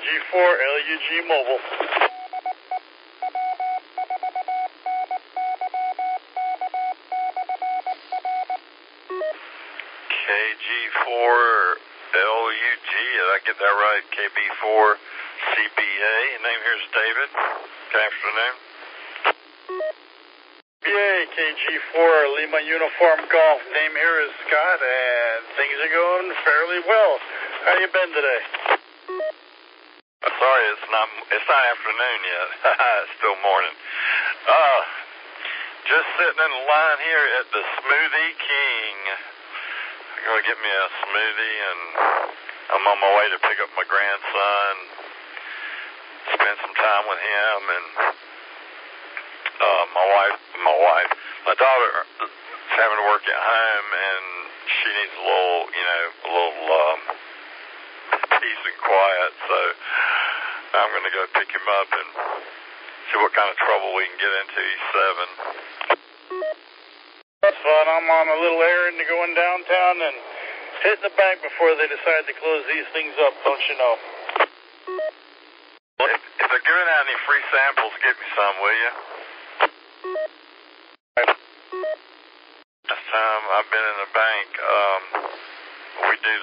KG4 LUG Mobile. KG4 LUG, did I get that right? KB4 CBA. Name here is David. Good afternoon. CBA KG4 Lima Uniform Golf. Name here is Scott, and things are going fairly well. How you been today? Sorry, it's not afternoon yet. It's still morning. Just sitting in line here at the Smoothie King. I'm going to get me a smoothie, and I'm on my way to pick up my grandson, spend some time with him, and my daughter is having to work at home, and she needs a little peace and quiet, so I'm going to go pick him up and see what kind of trouble we can get into. He's 7. That's fun. I'm on a little errand to going downtown and hitting the bank before they decide to close these things up, don't you know? Well, if they're giving out any free samples, get me some, will you? Last time I've been in the bank, we do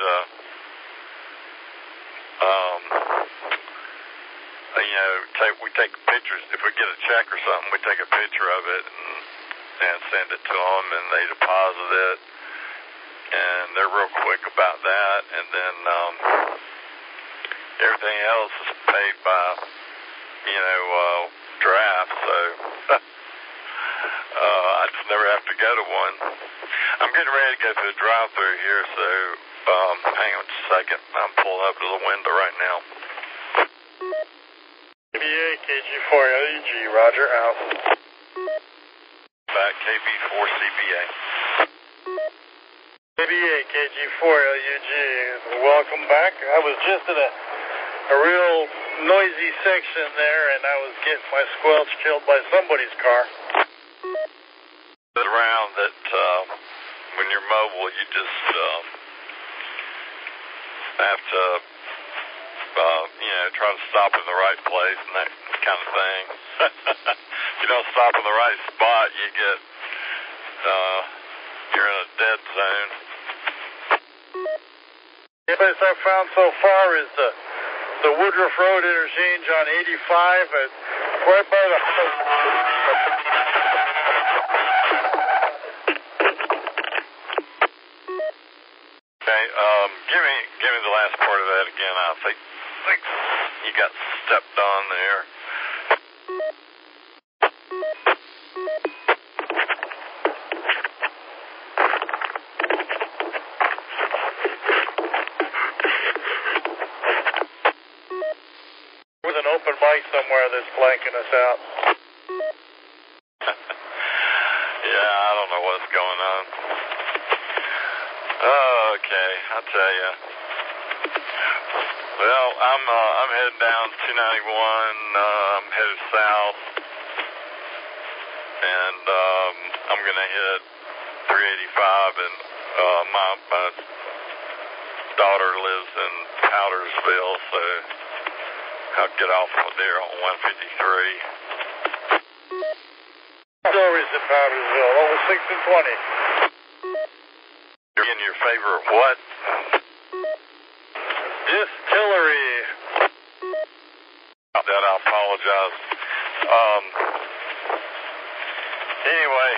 we take pictures. If we get a check or something, we take a picture of it and send it to them, and they deposit it, and they're real quick about that, and then everything else is paid by, draft, so I just never have to go to one. I'm getting ready to go through the drive-thru here, so hang on just a second. I'm pulling up to the window right now. CBA KG4 LUG, Roger, out. Back KB4 CBA. CBA KG4 LUG, welcome back. I was just in a real noisy section there, and I was getting my squelch killed by somebody's car. Around that when you're mobile, you just have to try to stop in the right place and that kind of thing. If you don't stop in the right spot, you get you're in a dead zone. The place I've found so far is the Woodruff Road interchange on 85, right by the Give me the last part of that again. I think you got stepped on there. With an open mic somewhere that's blanking us out. Yeah, I don't know what's going on. Okay, I'll tell you. Well, I'm heading down 291. I'm headed south, and I'm gonna hit 385. And my daughter lives in Powdersville, so I'll get off there on 153. Stories in Powdersville, over 6 and 20. In your favorite what? Distillery. About that, I apologize. Anyway,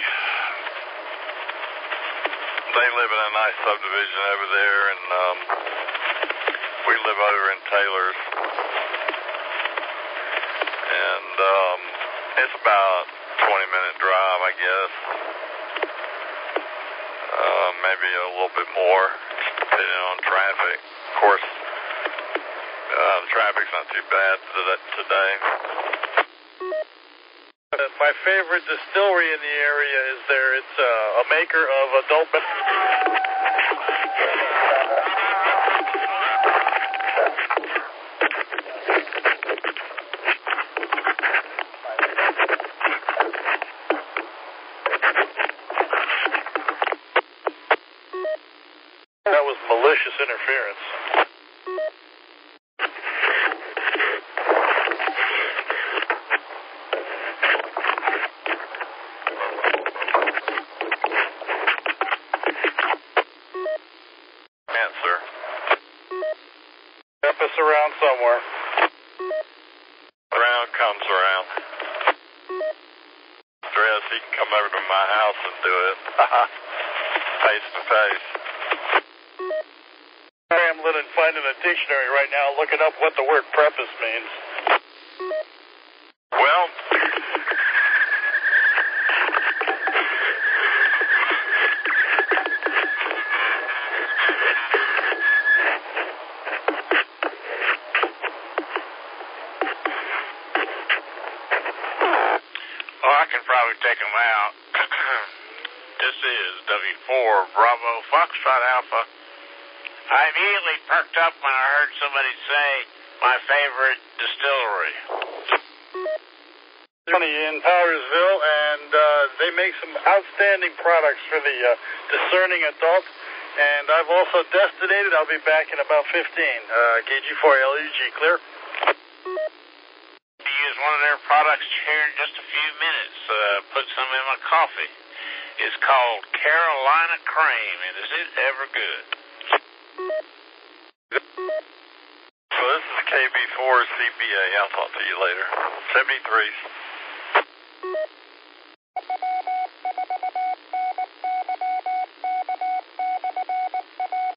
they live in a nice subdivision over there, and we live over in Taylor's. And it's about a 20-minute drive, I guess. Maybe a little bit more, depending on traffic. Of course, the traffic's not too bad today. My favorite distillery in the area is there. It's a maker of adult That was malicious interference. us around somewhere. Around comes around. Dress, he can come over to my house and do it. Face to face. I'm finding a dictionary right now, looking up what the word preface means. Well, I can probably take them out. This is W4 Bravo Foxtrot Alpha. I immediately perked up when I heard somebody say my favorite distillery. In Powersville, and they make some outstanding products for the discerning adult. And I've also destinated. I'll be back in about 15. KG4LUG, clear? Use one of their products here in just a few minutes. Put some in my coffee. It's called Carolina Cream, and is it ever good? So this is KB4 CPA. I'll talk to you later. 73.